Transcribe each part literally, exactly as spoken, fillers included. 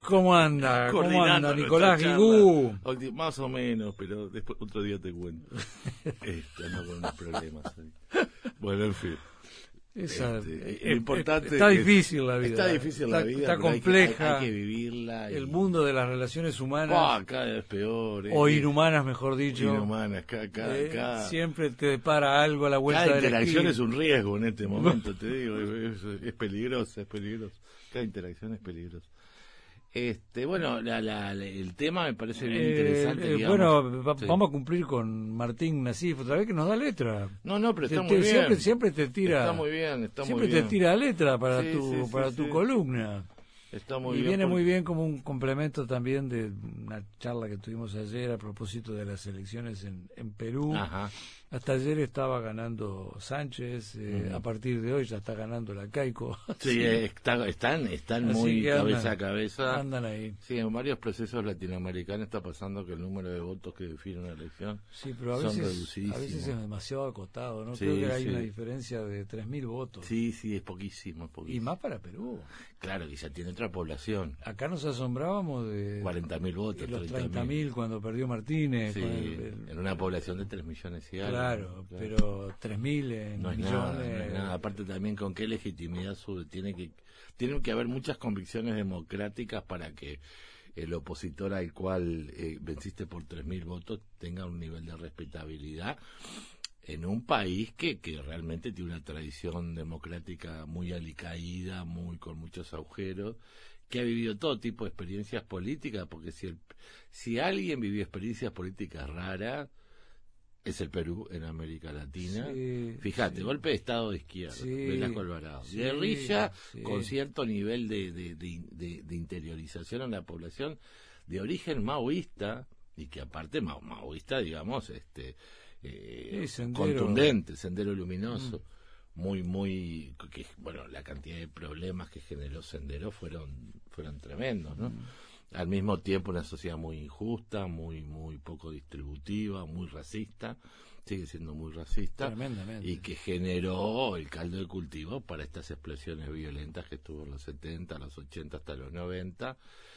¿Cómo anda? ¿Cómo anda Nicolás Guigú? Más o menos, pero después otro día te cuento. Este, ando con unos problemas ahí. Bueno, en fin. Esa, este, es, importante está es, difícil la vida. Está difícil está, la vida. Está compleja. Hay que, hay, hay que vivirla. Y... El mundo de las relaciones humanas. Oh, cada vez peor. Eh, o inhumanas, mejor dicho. Inhumanas. Cada, cada, eh, cada, siempre te depara algo a la vuelta de la esquina. Cada interacción es un riesgo en este momento, te digo. Es, es, es peligroso, es peligroso. Cada interacción es peligrosa. Este, bueno, la, la, la, el tema me parece bien eh, interesante. Eh, digamos. Bueno, va, sí. vamos a cumplir con Martín Nasif otra vez, que nos da letra. No, no, pero está te, muy te, bien. Siempre, siempre te tira. Está muy bien, está siempre muy bien. te tira letra para sí, tu, sí, para sí, tu sí. columna. Está muy y bien viene porque... muy bien como un complemento también de una charla que tuvimos ayer a propósito de las elecciones en, en Perú. Ajá. Hasta ayer estaba ganando Sánchez, eh, uh-huh. A partir de hoy ya está ganando la Caico. Sí, sí. Está, están, están muy cabeza andan, a cabeza. Andan ahí. Sí, en varios procesos latinoamericanos está pasando que el número de votos que define una elección sí, pero a son veces, reducidísimos. A veces es demasiado acotado, ¿no? Sí, Creo que hay sí. una diferencia de tres mil votos. Sí, sí, es poquísimo, es poquísimo. Y más para Perú. Claro, que ya tiene otra población. Acá nos asombrábamos de... cuarenta mil votos. De los treinta mil cuando perdió Martínez. Sí, con el, el... en una población de tres millones y algo. Claro, claro. pero tres mil en no es millones... Nada, no es nada. Aparte también con qué legitimidad sube. Tiene que, tienen que haber muchas convicciones democráticas para que el opositor al cual eh, venciste por tres mil votos tenga un nivel de respetabilidad en un país que, que realmente tiene una tradición democrática muy alicaída, muy con muchos agujeros, que ha vivido todo tipo de experiencias políticas, porque si el, si alguien vivió experiencias políticas raras, es el Perú en América Latina. Sí, Fíjate, sí. golpe de Estado de izquierda, sí, Velasco Alvarado. Sí, guerrilla sí. con cierto nivel de, de, de, de, de interiorización en la población, de origen maoísta, y que aparte ma, maoísta, digamos, este eh, sí, sendero. contundente, Sendero Luminoso. Mm. Muy, muy, que, bueno, la cantidad de problemas que generó Sendero fueron, fueron tremendos, ¿no? Mm. Al mismo tiempo una sociedad muy injusta, muy, muy poco distributiva, muy racista, sigue siendo muy racista. Tremendamente. Y que generó el caldo de cultivo para estas explosiones violentas que estuvo en los setenta, los ochenta hasta los noventa.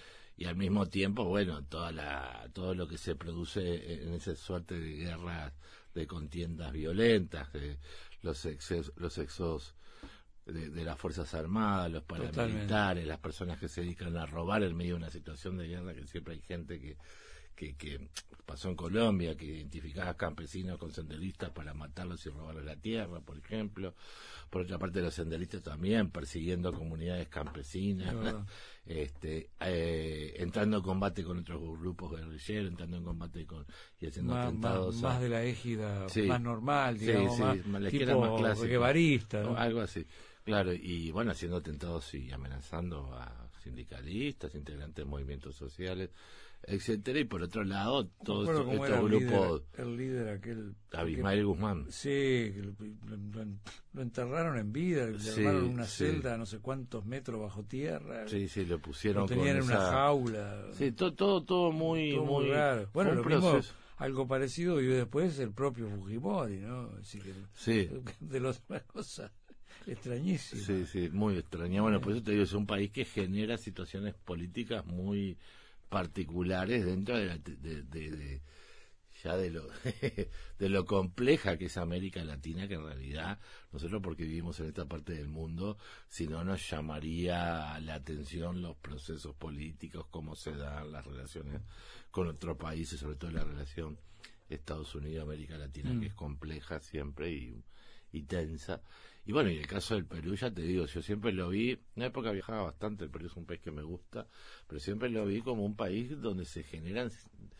Y al mismo tiempo, bueno, toda la, todo lo que se produce en esa suerte de guerras, de contiendas violentas, de los excesos, los excesos de, de las Fuerzas Armadas, los paramilitares, Totalmente. Las personas que se dedican a robar en medio de una situación de guerra, que siempre hay gente que, que, que pasó en Colombia, que identificaba campesinos con senderistas para matarlos y robarles la tierra, por ejemplo. Por otra parte, los senderistas también persiguiendo comunidades campesinas, no. este, eh, entrando en combate con otros grupos guerrilleros, entrando en combate con y haciendo más, atentados. Más, a... más de la égida, sí. más normal, digamos, sí, sí, más, la tipo más clásica, guevarista, ¿no? Algo así. Claro, y bueno, haciendo atentados y amenazando a sindicalistas, integrantes de movimientos sociales, etcétera. Y por otro lado, todos estos, estos grupos. El líder, el líder aquel. Abimael Guzmán. Sí, que lo, lo, lo enterraron en vida, le sí, armaron una sí. celda a no sé cuántos metros bajo tierra. Sí, sí, lo pusieron. Lo tenían con en esa... una jaula. Sí, todo, todo, todo muy, todo muy, muy raro. Bueno, lo proceso. mismo, algo parecido vivió después el propio Fujimori, ¿no? Así que, sí. De las otras cosas. Extrañísimo. Sí, sí, muy extraña. Bueno, por eso te digo, es un país que genera situaciones políticas muy particulares dentro de, la, de, de, de ya de lo de lo compleja que es América Latina, que en realidad nosotros, porque vivimos en esta parte del mundo, si no nos llamaría la atención los procesos políticos, cómo se dan las relaciones con otros países, sobre todo la relación Estados Unidos-América Latina, mm. que es compleja siempre y, y tensa. Y bueno, y el caso del Perú, ya te digo, yo siempre lo vi, en una época viajaba bastante, el Perú es un país que me gusta, pero siempre lo vi como un país donde se generan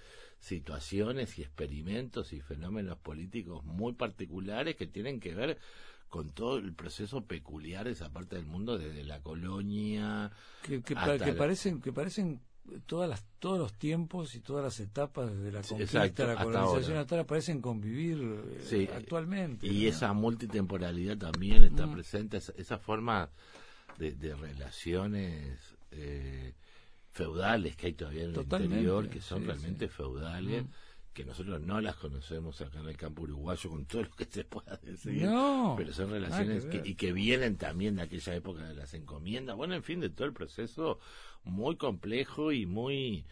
situaciones y experimentos y fenómenos políticos muy particulares que tienen que ver con todo el proceso peculiar de esa parte del mundo, desde la colonia que, que, hasta que la... parecen que parecen todas las todos los tiempos y todas las etapas de la conquista, exacto, la hasta colonización ahora. hasta ahora parecen convivir sí, actualmente. Y ¿no? esa multitemporalidad también está mm. presente, esa, esa forma de, de relaciones eh, feudales que hay todavía en el Totalmente, interior, que son sí, realmente sí. feudales, mm. que nosotros no las conocemos acá en el campo uruguayo con todo lo que se pueda decir, no, pero son relaciones que, y que vienen también de aquella época de las encomiendas, bueno, en fin, de todo el proceso muy complejo y muy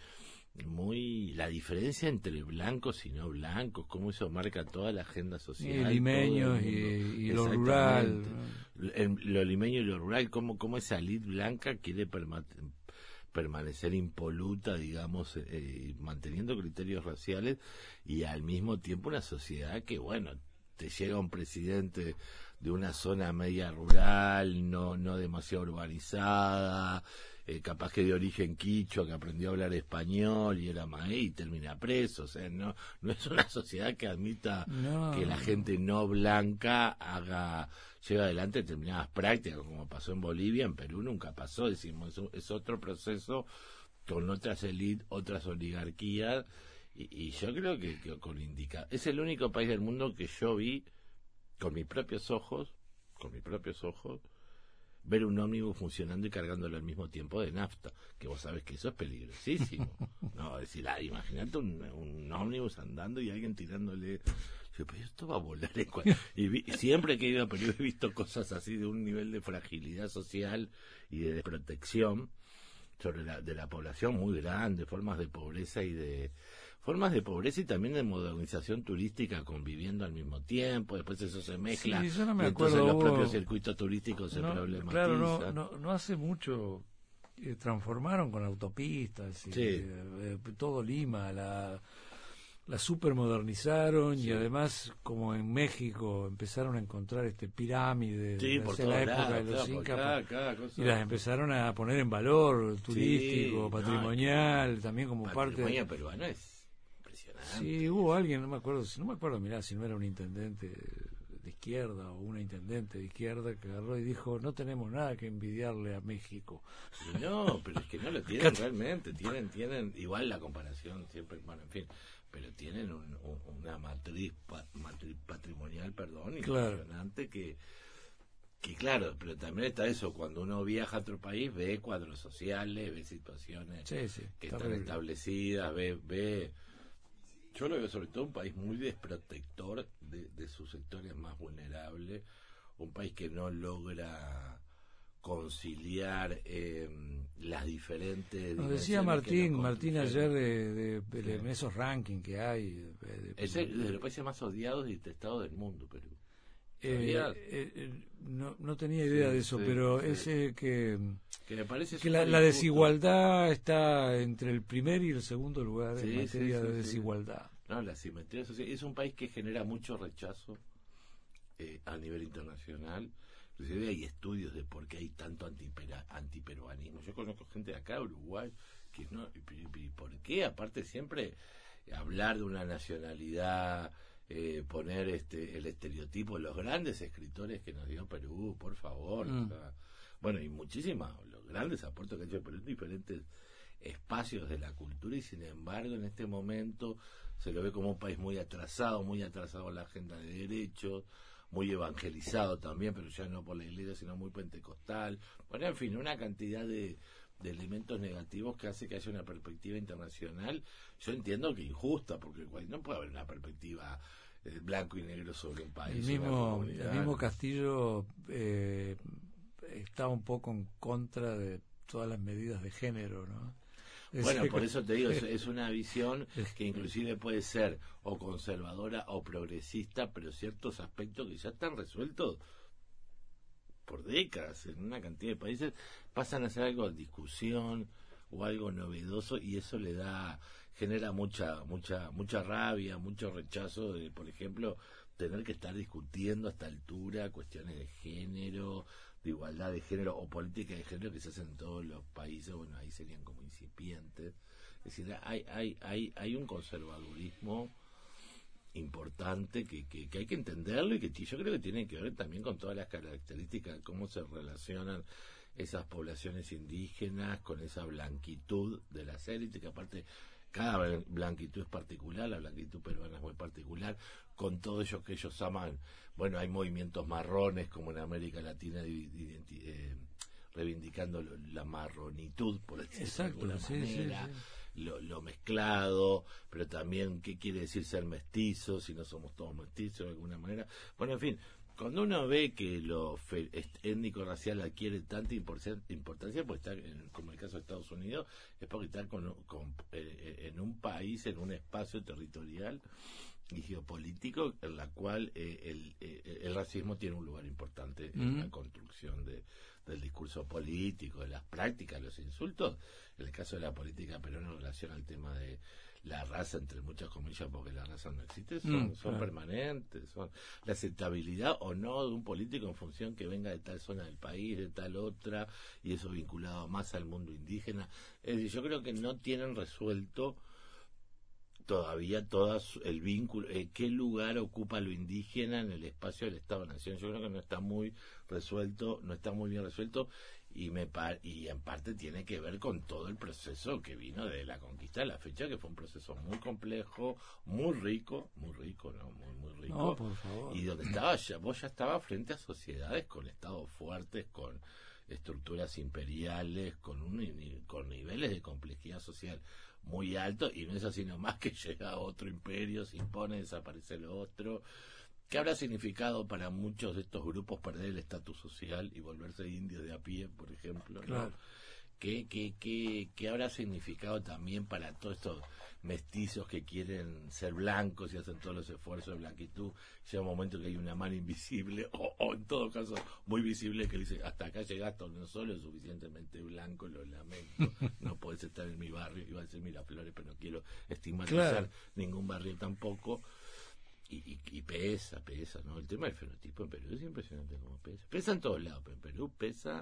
muy la diferencia entre blancos y no blancos, cómo eso marca toda la agenda social, y limeños y, y lo rural, el, lo limeño y lo rural, cómo, cómo esa elite blanca quiere permanecer permanecer impoluta, digamos, eh, manteniendo criterios raciales, y al mismo tiempo una sociedad que, bueno, te llega un presidente de una zona media rural, no no demasiado urbanizada, eh, capaz que de origen quichua, que aprendió a hablar español y era maíz y termina preso. O sea, no no es una sociedad que admita no. que la gente no blanca haga lleva adelante determinadas prácticas, como pasó en Bolivia. En Perú nunca pasó, decimos, es, es otro proceso con otras élites, otras oligarquías, y, y yo creo que, que con indica es el único país del mundo que yo vi con mis propios ojos, con mis propios ojos, ver un ómnibus funcionando y cargándolo al mismo tiempo de nafta, que vos sabés que eso es peligrosísimo. No, es decir, ah, imagínate un, un ómnibus andando y alguien tirándole. Yo, pero esto va a volar en cual... y vi, siempre que he ido a Perú he visto cosas así de un nivel de fragilidad social y de desprotección sobre la, de la población muy grande, formas de pobreza y de formas de pobreza y también de modernización turística conviviendo al mismo tiempo. Después eso se mezcla, sí, yo no me y acuerdo, entonces los hubo... propios circuitos turísticos se no, problematizan. Claro, no, no, no hace mucho eh, transformaron con autopistas y, sí. eh, eh, todo Lima, la la supermodernizaron, sí. Y además, como en México, empezaron a encontrar este pirámides sí, de la época lados, de los claro, incas, cada, cada cosa. Y las empezaron a poner en valor turístico, sí, patrimonial, no, también como patrimonio parte. Patrimonio peruano es impresionante. Sí, hubo alguien, no me acuerdo, no me acuerdo, mirá, si no era un intendente de izquierda o una intendente de izquierda que agarró y dijo, no tenemos nada que envidiarle a México. Y no, pero es que no lo tienen realmente, tienen, tienen igual la comparación siempre, bueno, en fin, pero tienen un, un, una matriz, matriz patrimonial, perdón, impresionante, claro. que que claro, pero también está eso, cuando uno viaja a otro país ve cuadros sociales, ve situaciones sí, sí, que están terrible. establecidas, ve, ve yo lo veo sobre todo un país muy desprotector de, de sus sectores más vulnerables, un país que no logra conciliar eh, las diferentes. Nos decía Martín, Martín ayer de, de, de, de en esos rankings que hay. De, de, es el, de los países más odiados y detestados del mundo, Perú. Eh, eh, eh, no, no tenía idea sí, de eso, sí, pero sí. ese que, que, me parece que la, la desigualdad está entre el primer y el segundo lugar sí, en materia sí, de desigualdad. No, la simetría social es un país que genera mucho rechazo eh, a nivel internacional. Inclusive hay estudios de por qué hay tanto antipera, antiperuanismo. Yo conozco gente de acá, Uruguay, que no, y, y por qué, aparte siempre hablar de una nacionalidad, eh, poner este el estereotipo, los grandes escritores que nos dio Perú, por favor. Mm. O sea, bueno, y muchísimas, los grandes aportes que ha hecho Perú en diferentes espacios de la cultura, y sin embargo en este momento se lo ve como un país muy atrasado, muy atrasado en la agenda de derechos, muy evangelizado también, pero ya no por la iglesia, sino muy pentecostal. Bueno, en fin, una cantidad de, de elementos negativos que hace que haya una perspectiva internacional, yo entiendo que injusta, porque no puede haber una perspectiva eh, blanco y negro sobre un país. El mismo, el mismo Castillo eh, está un poco en contra de todas las medidas de género, ¿no? Bueno, por eso te digo, es, es una visión que inclusive puede ser o conservadora o progresista, pero ciertos aspectos que ya están resueltos por décadas en una cantidad de países pasan a ser algo de discusión o algo novedoso, y eso le da, genera mucha mucha mucha rabia, mucho rechazo de, por ejemplo, tener que estar discutiendo a esta altura cuestiones de género, de igualdad de género o política de género que se hacen en todos los países. Bueno, ahí serían como incipientes. Es decir, hay hay hay hay un conservadurismo importante que, que, que hay que entenderlo, y que yo creo que tiene que ver también con todas las características de cómo se relacionan esas poblaciones indígenas con esa blanquitud de las élites, que aparte cada blanquitud es particular, la blanquitud peruana es muy particular, con todo ello que ellos aman. Bueno, hay movimientos marrones como en América Latina de, de, de, eh, reivindicando la marronitud, por decirlo Exacto, de alguna sí, manera, sí, sí. lo, lo mezclado, pero también qué quiere decir ser mestizo, si no somos todos mestizos de alguna manera. Bueno, en fin, cuando uno ve que lo fe, étnico-racial adquiere tanta importancia, pues está, en, como el caso de Estados Unidos, es porque está con, con, eh, en un país, en un espacio territorial y geopolítico en la cual eh, el, eh, el racismo tiene un lugar importante mm. en la construcción de, del discurso político, de las prácticas, los insultos. En el caso de la política peruana en relación al tema de la raza, entre muchas comillas, porque la raza no existe, son, mm, son claro. permanentes, son la aceptabilidad o no de un político en función que venga de tal zona del país, de tal otra, y eso vinculado más al mundo indígena. Es decir, yo creo que no tienen resuelto todavía todas el vínculo, eh, qué lugar ocupa lo indígena en el espacio del Estado-Nación. Yo creo que no está muy resuelto, no está muy bien resuelto, y me par y en parte tiene que ver con todo el proceso que vino de la conquista a la fecha, que fue un proceso muy complejo, muy rico, muy rico, no, muy muy rico. No, por favor. Y donde estaba ya, vos ya estabas frente a sociedades con estados fuertes, con estructuras imperiales, con un con niveles de complejidad social muy alto, y no es así nomás que llega otro imperio, se impone, desaparece lo otro. ¿Qué habrá significado para muchos de estos grupos perder el estatus social y volverse indios de a pie, por ejemplo? Claro. ¿No? ¿Qué, qué, qué, ¿Qué habrá significado también para todos estos mestizos que quieren ser blancos y hacen todos los esfuerzos de blanquitud? Llega un momento que hay una mano invisible, o, o en todo caso muy visible, que dice, hasta acá llegaste, no solo es suficientemente blanco, lo lamento, no podés estar en mi barrio, iba a decir Miraflores, pero no quiero estigmatizar claro. ningún barrio tampoco. Y, y, y pesa, pesa, ¿no? El tema del fenotipo en Perú es impresionante como pesa. Pesa en todos lados, pero en Perú pesa.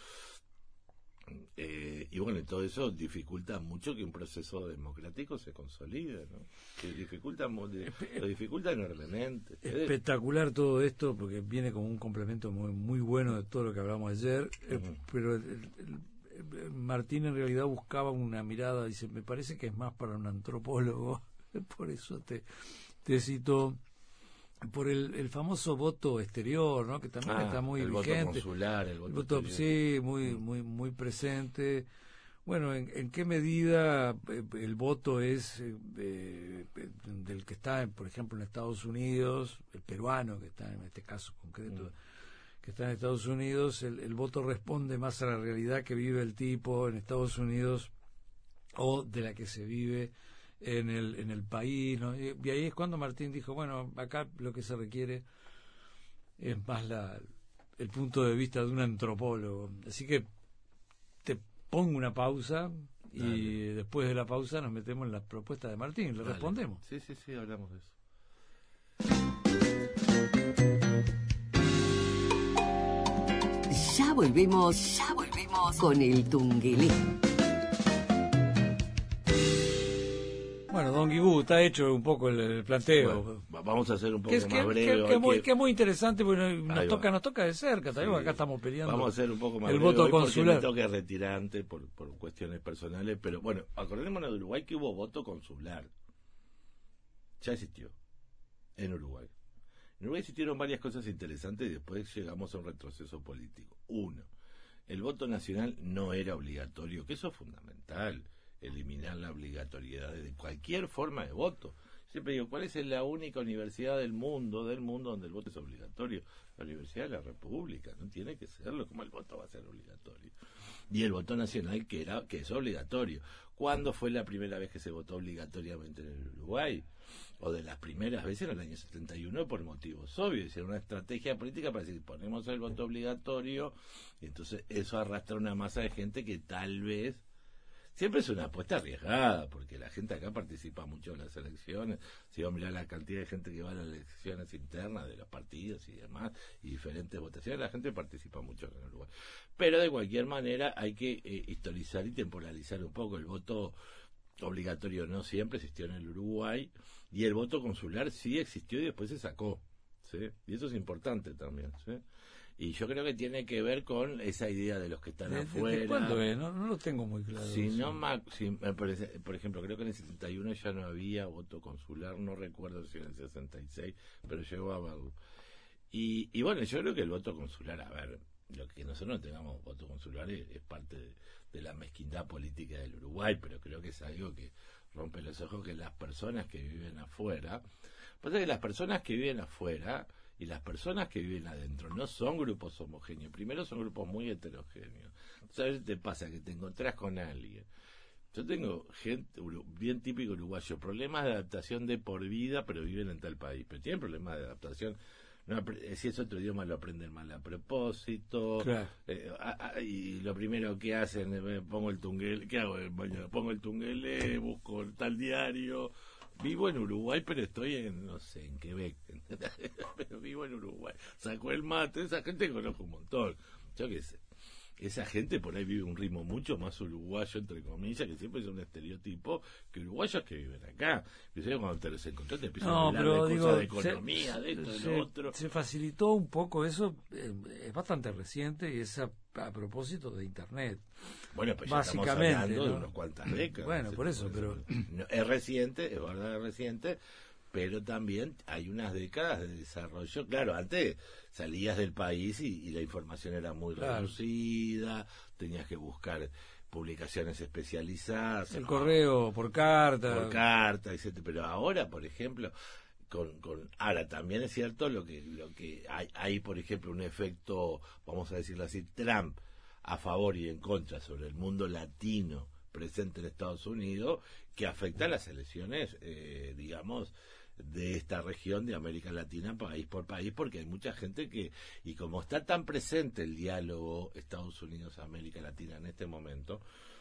Eh, y bueno, todo eso dificulta mucho que un proceso democrático se consolide, ¿no? Que dificulta, lo dificulta enormemente. Espectacular todo esto, porque viene como un complemento muy muy bueno de todo lo que hablamos ayer. Uh-huh. eh, pero el, el, el, Martín en realidad buscaba una mirada, dice, me parece que es más para un antropólogo, por eso te... te cito por el, el famoso voto exterior, ¿no? Que también ah, está muy el vigente. Voto consular, el voto, el voto sí, muy muy muy presente. Bueno, ¿en, en qué medida el voto es eh, eh, del que está, por ejemplo, en Estados Unidos, el peruano que está en este caso concreto, mm. que está en Estados Unidos, el, el voto responde más a la realidad que vive el tipo en Estados Unidos o de la que se vive en el en el país, ¿no? Y, y ahí es cuando Martín dijo, bueno, acá lo que se requiere es más la el punto de vista de un antropólogo. Así que te pongo una pausa y Dale. Después de la pausa nos metemos en las propuestas de Martín, le Dale. respondemos. Sí, sí, sí, hablamos de eso. Ya volvemos, ya volvemos con el Tungelé. Bueno, Don Guibú, está hecho un poco el, el planteo. Bueno, vamos a hacer un poco que es, más que, breve. Que, que, muy, que es muy interesante, porque nos toca, nos toca de cerca, también, sí. Acá estamos peleando. Vamos a hacer un poco más el breve voto consular. Porque me toca retirante por, por cuestiones personales, pero bueno, acordémonos de Uruguay que hubo voto consular. Ya existió en Uruguay. En Uruguay existieron varias cosas interesantes y después llegamos a un retroceso político. Uno, el voto nacional no era obligatorio, que eso es fundamental. Eliminar la obligatoriedad de cualquier forma de voto. Siempre digo, ¿cuál es la única universidad del mundo, del mundo donde el voto es obligatorio? La Universidad de la República, no tiene que serlo, como el voto va a ser obligatorio. Y el voto nacional que era que es obligatorio. ¿Cuándo fue la primera vez que se votó obligatoriamente en el Uruguay? O de las primeras veces en el año setenta y uno por motivos obvios. Era una estrategia política para decir, ponemos el voto obligatorio, y entonces eso arrastra una masa de gente que tal vez... Siempre es una apuesta arriesgada, porque la gente acá participa mucho en las elecciones. Si vamos a mirar la cantidad de gente que va a las elecciones internas de los partidos y demás, y diferentes votaciones, la gente participa mucho en Uruguay. Pero de cualquier manera hay que eh, historizar y temporalizar un poco. El voto obligatorio no siempre existió en el Uruguay, y el voto consular sí existió y después se sacó, ¿sí? Y eso es importante también, ¿sí? Y yo creo que tiene que ver con esa idea de los que están ¿De, afuera. ¿De cuándo es? No, no lo tengo muy claro. Si no, ma, si, por ejemplo, creo que en el setenta y uno ya no había voto consular, no recuerdo si en el sesenta y seis, pero llegó a haberlo. Y, y bueno, yo creo que el voto consular, a ver, lo que nosotros no tengamos voto consular es, es parte de, de la mezquindad política del Uruguay, pero creo que es algo que rompe los ojos, que las personas que viven afuera, pasa que las personas que viven afuera y las personas que viven adentro no son grupos homogéneos, primero son grupos muy heterogéneos. ¿Sabes? Te pasa que te encontrás con alguien. Yo tengo gente, bien típico uruguayo, problemas de adaptación de por vida, pero viven en tal país, pero tienen problemas de adaptación. No, si es otro idioma lo aprenden mal a propósito. Claro. Eh, a, a, y lo primero que hacen es, pongo el tunguele, ¿qué hago? Bueno, pongo el tunguele, busco tal diario. Vivo en Uruguay, pero estoy en, no sé, en Quebec. Pero vivo en Uruguay. Saco el mate, esa gente conozco un montón. Yo qué sé. Esa gente por ahí vive un ritmo mucho más uruguayo, entre comillas, que siempre es un estereotipo, que uruguayos que viven acá. Inclusive cuando te los encontrás te empiezan no, a hablar pero de digo, cosas de economía, se, de esto, de se, lo otro. Se facilitó un poco eso, eh, es bastante reciente y es a, a propósito de Internet. Bueno, pues ya básicamente, estamos hablando ¿no? de unas cuantas décadas. Bueno, por eso, pero... No, es reciente, es verdad, es reciente, pero también hay unas décadas de desarrollo. Claro, antes salías del país y, y la información era muy claro. reducida, tenías que buscar publicaciones especializadas. El correo, por carta. Por carta, etcétera. Pero ahora, por ejemplo, con, con ahora también es cierto lo que lo que hay, hay, por ejemplo, un efecto, vamos a decirlo así, Trump a favor y en contra sobre el mundo latino presente en Estados Unidos, que afecta a las elecciones, eh, digamos, de esta región de América Latina, país por país, porque hay mucha gente que, y como está tan presente el diálogo Estados Unidos-América Latina en este momento,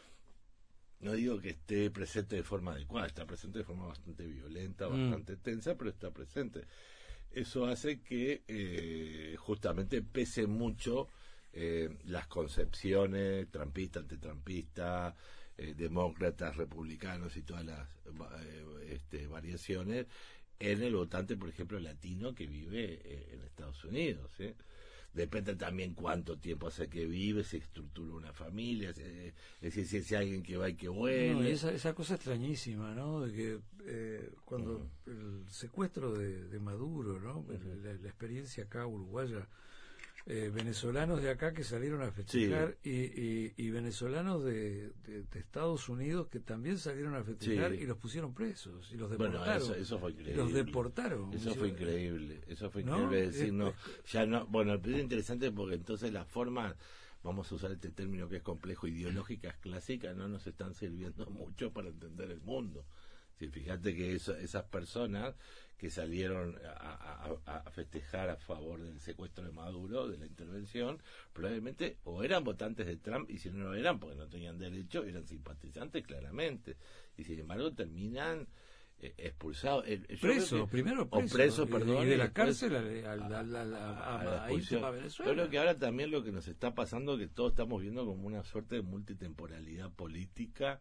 no digo que esté presente de forma adecuada, está presente de forma bastante violenta, mm. bastante tensa, pero está presente. Eso hace que eh, justamente pese mucho eh, las concepciones trampista, antitrampistas, eh, demócratas, republicanos y todas las eh, este, variaciones en el votante, por ejemplo, latino que vive eh, en Estados Unidos, ¿sí? Depende también cuánto tiempo hace que vive, si estructura una familia, si, es decir, si es alguien que va y que vuelve. No, y esa, esa cosa extrañísima, ¿no? De que eh, cuando uh-huh. el secuestro de, de Maduro, ¿no? Uh-huh. La, la experiencia acá uruguaya, eh, venezolanos de acá que salieron a festejar sí. y, y, y venezolanos de, de, de Estados Unidos que también salieron a festejar sí. y los pusieron presos y los deportaron. Bueno, eso, eso fue increíble. Los deportaron. Eso fue increíble. Eso fue increíble. ¿No? Decir, no, ya no, bueno, es interesante porque entonces las formas, vamos a usar este término que es complejo, ideológicas clásicas, no nos están sirviendo mucho para entender el mundo. Si fíjate que eso, esas personas que salieron a, a, a festejar a favor del secuestro de Maduro, de la intervención, probablemente o eran votantes de Trump, y si no lo eran porque no tenían derecho, eran simpatizantes claramente, y sin embargo terminan eh, expulsados. El, preso, que, primero preso. O preso, perdón. Y de la cárcel a, a, a, a, a, a irse para Venezuela. Yo creo que ahora también lo que nos está pasando, que todos estamos viendo como una suerte de multitemporalidad política,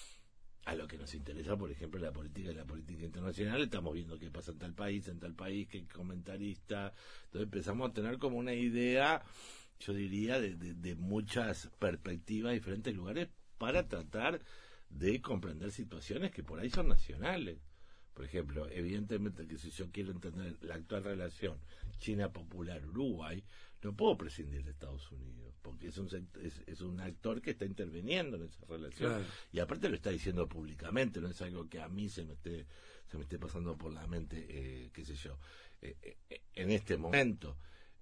a lo que nos interesa, por ejemplo, la política y la política internacional. Estamos viendo qué pasa en tal país, en tal país, qué comentarista. Entonces empezamos a tener como una idea, yo diría, de, de, de muchas perspectivas, diferentes lugares, para tratar de comprender situaciones que por ahí son nacionales. Por ejemplo, evidentemente que si yo quiero entender la actual relación China Popular-Uruguay, no puedo prescindir de Estados Unidos, porque es un es, es un actor que está interviniendo en esa relación, claro. Y aparte lo está diciendo públicamente, no es algo que a mí se me esté se me esté pasando por la mente, eh, qué sé yo, eh, eh, en este momento.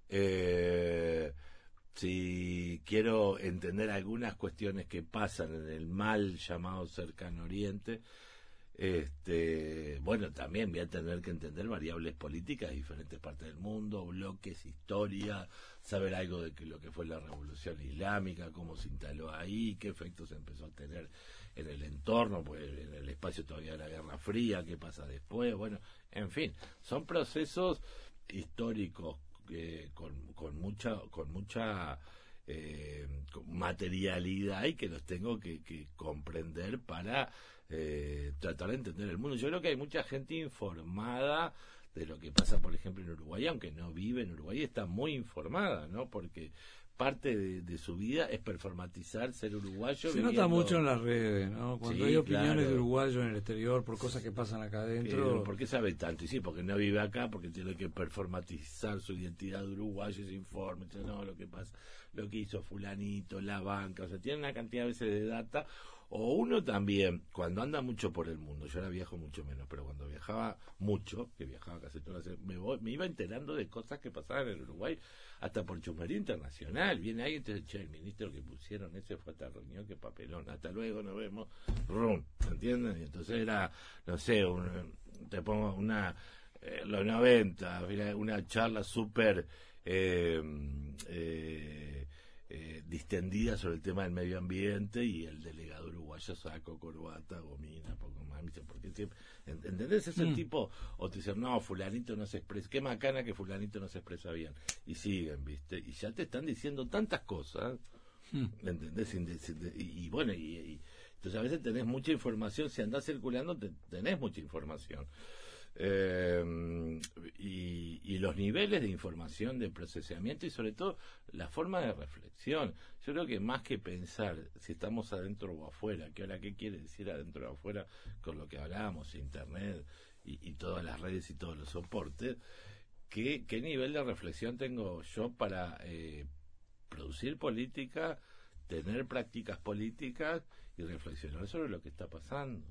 Eh, si quiero entender algunas cuestiones que pasan en el mal llamado Cercano Oriente, este bueno, también voy a tener que entender variables políticas de diferentes partes del mundo, bloques, historia, saber algo de que lo que fue la revolución islámica, cómo se instaló ahí, qué efectos empezó a tener en el entorno, pues en el espacio todavía de la Guerra Fría, qué pasa después, bueno, en fin, son procesos históricos eh, con, con mucha con mucha eh, materialidad y que los tengo que, que comprender para Eh, tratar de entender el mundo. Yo creo que hay mucha gente informada de lo que pasa, por ejemplo, en Uruguay, aunque no vive en Uruguay, está muy informada, ¿no? Porque parte de, de su vida es performatizar, ser uruguayo. Se viviendo... nota mucho en las redes, ¿no? Cuando sí, hay opiniones claro. de uruguayos en el exterior por cosas que pasan acá adentro. Pero, ¿por qué sabe tanto? Y sí, porque no vive acá, porque tiene que performatizar su identidad de uruguayo, ese informe, no, lo que pasa, lo que hizo fulanito, la banca, o sea, tiene una cantidad de veces de data. O uno también, cuando anda mucho por el mundo, yo ahora viajo mucho menos, pero cuando viajaba mucho, que viajaba casi todas las me, voy, me iba enterando de cosas que pasaban en Uruguay, hasta por chusmería internacional. Viene alguien y te dice, che, el ministro que pusieron ese fue a esta reunión, qué papelón, hasta luego, nos vemos, rum, ¿entienden? Y entonces era, no sé, un, te pongo una, eh, los noventa, una charla súper... Eh, eh, Eh, distendida sobre el tema del medio ambiente y el delegado uruguayo saco, corbata, gomina, poco más, porque siempre, ¿entendés? Es el mm. tipo, o te dicen, no, fulanito no se expresa, qué macana que fulanito no se expresa bien, y siguen, ¿viste? Y ya te están diciendo tantas cosas, mm. ¿entendés? Sin de, sin de, y, y bueno, y, y entonces a veces tenés mucha información, si andás circulando te, tenés mucha información. Eh, y, y los niveles de información, de procesamiento y sobre todo la forma de reflexión. Yo creo que más que pensar si estamos adentro o afuera, que ahora qué quiere decir adentro o afuera con lo que hablábamos, internet y, y todas las redes y todos los soportes, ¿qué, qué nivel de reflexión tengo yo para eh, producir política, tener prácticas políticas y reflexionar sobre lo que está pasando?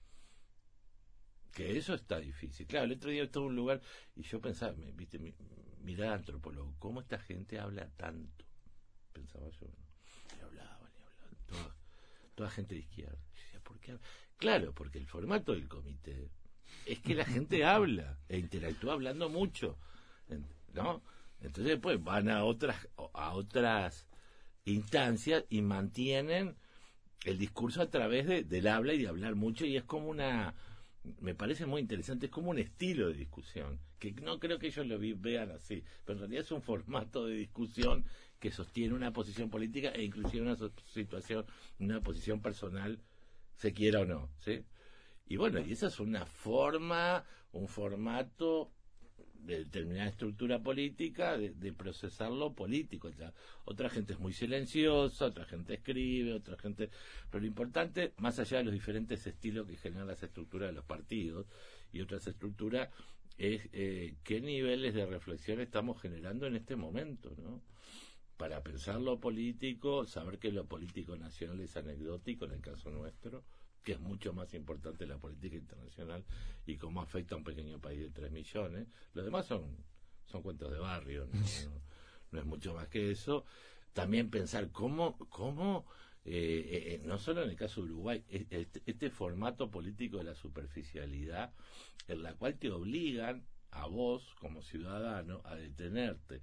Que eso está difícil. Claro, el otro día estuve en un lugar y yo pensaba, me, viste, mi, mirá antropólogo, ¿cómo esta gente habla tanto? Pensaba yo, ¿no? Y hablaba, y hablaba, toda, toda gente de izquierda. Y decía, ¿por qué habla? Claro, porque el formato del comité es que la gente habla e interactúa hablando mucho, ¿no? Entonces después van a otras, a otras instancias y mantienen el discurso a través de, del habla y de hablar mucho, y es como una... me parece muy interesante, es como un estilo de discusión, que no creo que ellos lo vi, vean así, pero en realidad es un formato de discusión que sostiene una posición política e inclusive una situación, una posición personal, se quiera o no, ¿sí? Y bueno, y esa es una forma, un formato de determinada estructura política, de, de procesar lo político. O sea, otra gente es muy silenciosa, otra gente escribe, otra gente... Pero lo importante, más allá de los diferentes estilos que generan las estructuras de los partidos y otras estructuras, es eh, qué niveles de reflexión estamos generando en este momento, ¿no? Para pensar lo político, saber que lo político nacional es anecdótico en el caso nuestro, que es mucho más importante la política internacional y cómo afecta a un pequeño país de tres millones. Los demás son son cuentos de barrio, no, no, no es mucho más que eso. También pensar cómo, cómo eh, eh, no solo en el caso de Uruguay, este, este formato político de la superficialidad, en la cual te obligan a vos, como ciudadano, a detenerte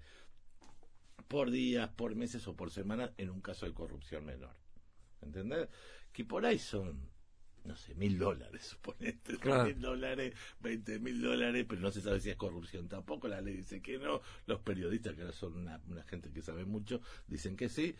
por días, por meses o por semanas en un caso de corrupción menor. ¿Entendés? Que por ahí son... no sé, mil dólares, suponete, claro. mil dólares, veinte mil dólares, pero no se sabe si es corrupción tampoco, la ley dice que no, los periodistas, que ahora son una, una gente que sabe mucho, dicen que sí,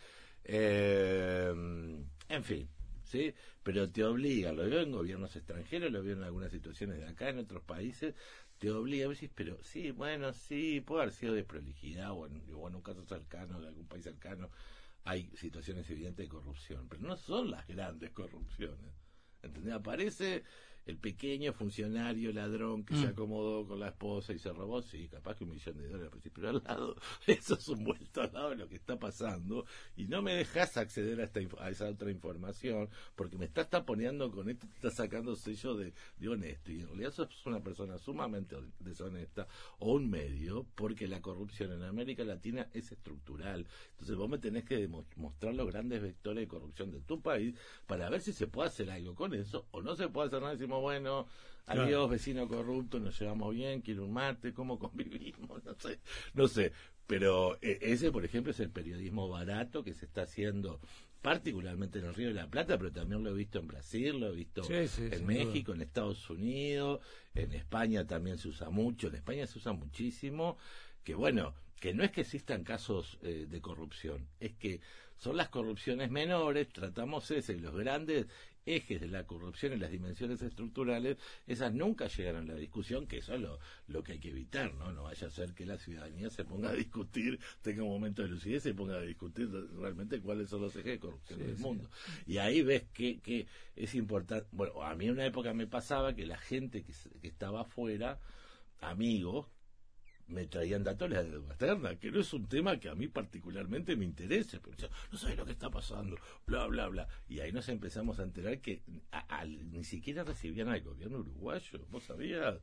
eh, en fin, ¿sí? Pero te obliga, lo veo en gobiernos extranjeros, lo veo en algunas situaciones de acá, en otros países, te obliga a decir, pero sí, bueno, sí, puede haber sido de prolijidad, o en, o en un caso cercano, de algún país cercano, hay situaciones evidentes de corrupción, pero no son las grandes corrupciones. ¿Entendés? Aparece el pequeño funcionario ladrón que mm. se acomodó con la esposa y se robó, sí, capaz que un millón de dólares, pero al lado, eso es un vuelto al lado de lo que está pasando, y no me dejas acceder a, esta, a esa otra información, porque me estás taponeando con esto, te estás sacando sello de, de honesto, y en realidad sos una persona sumamente deshonesta, o un medio, porque la corrupción en América Latina es estructural. Entonces vos me tenés que demostrar los grandes vectores de corrupción de tu país, para ver si se puede hacer algo con eso, o no se puede hacer nada. Decimos, bueno, adiós, claro. Vecino corrupto, nos llevamos bien, quiero un mate, ¿cómo convivimos? No sé, no sé. Pero eh, ese, por ejemplo, es el periodismo barato que se está haciendo particularmente en el Río de la Plata, pero también lo he visto en Brasil, lo he visto sí, sí, en México, duda. En Estados Unidos, en España también se usa mucho, en España se usa muchísimo, que bueno, que no es que existan casos eh, de corrupción, es que son las corrupciones menores, tratamos ese, y los grandes ejes de la corrupción y las dimensiones estructurales, esas nunca llegan a la discusión, que eso es lo, lo que hay que evitar, ¿no? No vaya a ser que la ciudadanía se ponga a discutir, tenga un momento de lucidez y se ponga a discutir realmente cuáles son los ejes de corrupción sí, del sí. mundo. Y ahí ves que, que es importante. Bueno, a mí en una época me pasaba que la gente que, que estaba afuera, amigos, me traían datos de la deuda externa, que no es un tema que a mí particularmente me interese, pero yo, no sabes lo que está pasando, bla, bla, bla. Y ahí nos empezamos a enterar que a, a, ni siquiera recibían al gobierno uruguayo, ¿vos sabías?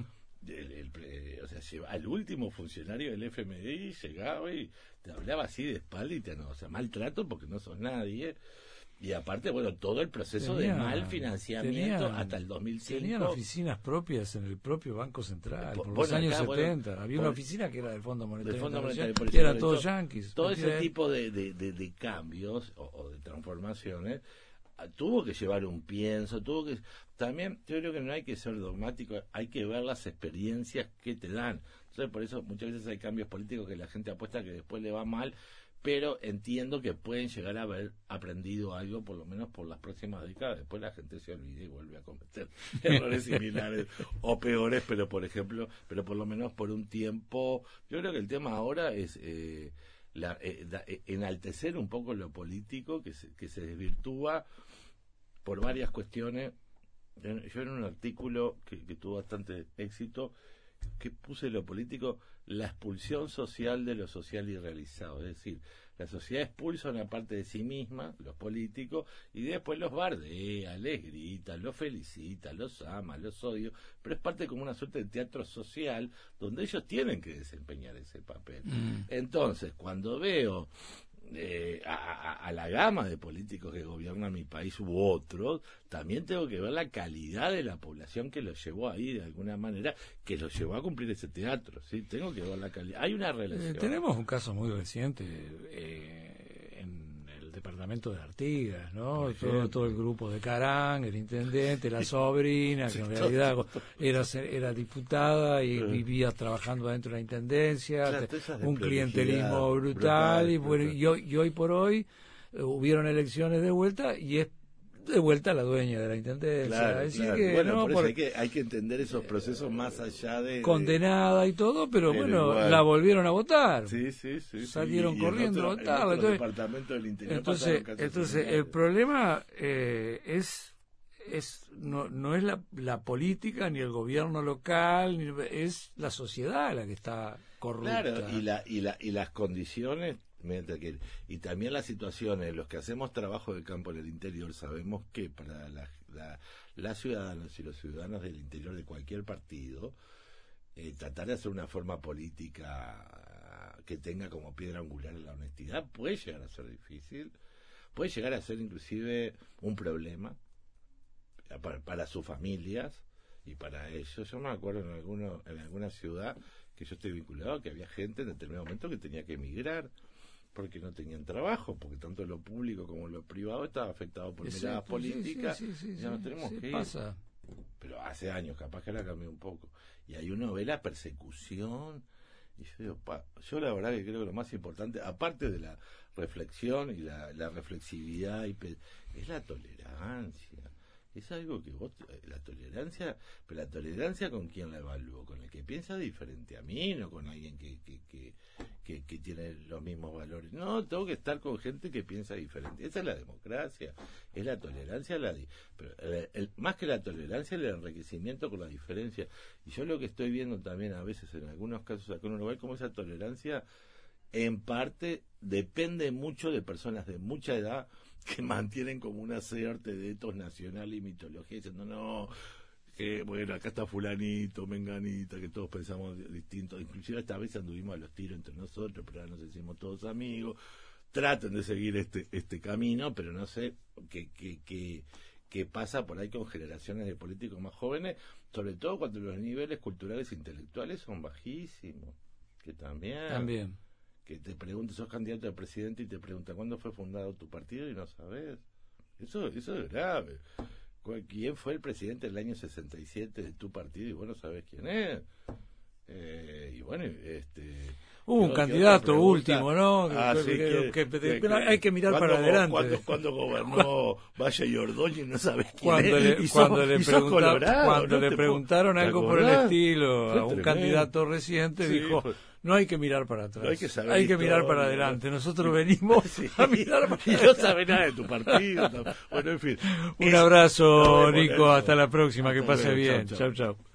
El, el, el, o sea, lleva, al último funcionario del F M I llegaba y te hablaba así de espalda y te, no, o sea, maltrato porque no sos nadie. Y aparte, bueno, todo el proceso tenía, de mal financiamiento tenía, hasta el dos mil cinco. Tenían oficinas propias en el propio Banco Central, por, por bueno, los años acá, setenta. Bueno, Había por, una oficina que era del Fondo Monetario, del Fondo Monetario que era todo yanquis. Todo ese de... tipo de, de, de, de cambios o, o de transformaciones tuvo que llevar un pienso, tuvo que... También yo creo que no hay que ser dogmático, hay que ver las experiencias que te dan. Entonces, por eso muchas veces hay cambios políticos que la gente apuesta que después le va mal, pero entiendo que pueden llegar a haber aprendido algo, por lo menos por las próximas décadas. Después la gente se olvida y vuelve a cometer errores similares o peores, pero por ejemplo, pero por lo menos por un tiempo. Yo creo que el tema ahora es eh, la, eh, da, eh, enaltecer un poco lo político, que se, que se desvirtúa por varias cuestiones. Yo en un artículo que, que tuvo bastante éxito, que puse lo político, la expulsión social de lo social irrealizado. Es decir, la sociedad expulsa una parte de sí misma, los políticos, y después los bardea, les grita, los felicita, los ama, los odia, pero es parte como una suerte de teatro social donde ellos tienen que desempeñar ese papel. Mm. Entonces, cuando veo Eh, a, a, a la gama de políticos que gobiernan mi país u otros, también tengo que ver la calidad de la población que los llevó ahí de alguna manera, que los llevó a cumplir ese teatro, ¿sí? Tengo que ver la calidad. Hay una relación. Eh, tenemos un caso muy reciente eh, en el departamento de Artigas, ¿no? Todo, todo el grupo de Carán, el intendente, la sobrina, que en realidad era, era diputada y vivía trabajando dentro de la intendencia, claro, un clientelismo brutal, brutal y bueno, brutal. Y, hoy, y hoy por hoy eh, hubieron elecciones de vuelta y es de vuelta la dueña de la intendencia. Claro, Así claro. Que, bueno, no, por eso por, hay, que, hay que entender esos procesos más allá de... Condenada y todo, pero, pero bueno, igual. La volvieron a votar. Sí, sí, sí. Salieron sí. corriendo otro, a votar. Entonces, departamento del interior entonces, entonces el problema eh, es... es no, no es la, la política ni el gobierno local, ni, es la sociedad la que está corrupta. Claro, y, la, y, la, y las condiciones... Que, y también las situaciones, los que hacemos trabajo de campo en el interior sabemos que para la, la, las ciudadanas y los ciudadanos del interior de cualquier partido, eh, tratar de hacer una forma política que tenga como piedra angular la honestidad puede llegar a ser difícil, puede llegar a ser inclusive un problema para, para sus familias y para ellos. Yo me acuerdo en, alguno, en alguna ciudad que yo estoy vinculado que había gente en determinado momento que tenía que emigrar porque no tenían trabajo, porque tanto lo público como lo privado estaba afectado por Exacto, miradas políticas. Sí, sí, sí, ya sí, nos tenemos sí, que ir. Pasa. Pero hace años, capaz que la cambió un poco. Y ahí uno ve la persecución. Y yo digo, pa, yo la verdad que creo que lo más importante, aparte de la reflexión y la, la reflexividad, y pe- es la tolerancia. Es algo que vos, la tolerancia, pero la tolerancia con quién la evalúo, con el que piensa diferente a mí, no con alguien que, que, que, que, que tiene los mismos valores. No, tengo que estar con gente que piensa diferente. Esa es la democracia, es la tolerancia, la pero el, el, más que la tolerancia, el enriquecimiento con la diferencia. Y yo lo que estoy viendo también a veces en algunos casos acá en Uruguay, como esa tolerancia en parte depende mucho de personas de mucha edad que mantienen como una suerte de etos nacional y mitología, diciendo, no, que bueno, acá está fulanito, menganita, que todos pensamos distintos, inclusive esta vez anduvimos a los tiros entre nosotros, pero ahora nos decimos todos amigos. Traten de seguir este este camino, pero no sé qué qué qué qué pasa por ahí con generaciones de políticos más jóvenes, sobre todo cuando los niveles culturales e intelectuales son bajísimos, que también... También. Que te preguntes, sos candidato a presidente y te preguntan cuándo fue fundado tu partido y no sabes. Eso, eso es grave. ¿Quién fue el presidente del año sesenta y siete de tu partido y vos no sabés quién es? Eh, y bueno, este... Hubo un candidato último, ¿no? Ah, que, sí, que, que, que, que, que, hay que mirar cuando, para adelante. Cuando, cuando gobernó Valle y Ordóñez, no sabes quién cuando es. Le, y cuando sos, le, y pregunta, colorado, cuando ¿no? le preguntaron algo por el estilo Fue a un tremendo. candidato reciente, Sí, dijo... fue... No hay que mirar para atrás, no hay que, saber hay que mirar todo, para ¿no? adelante. Nosotros venimos sí. a mirar para y no sabe nada de tu partido. Bueno, en fin. Un abrazo, es... Nico. Hasta la próxima. Hasta que pase luego. bien. Chau, Chau, chau. chau.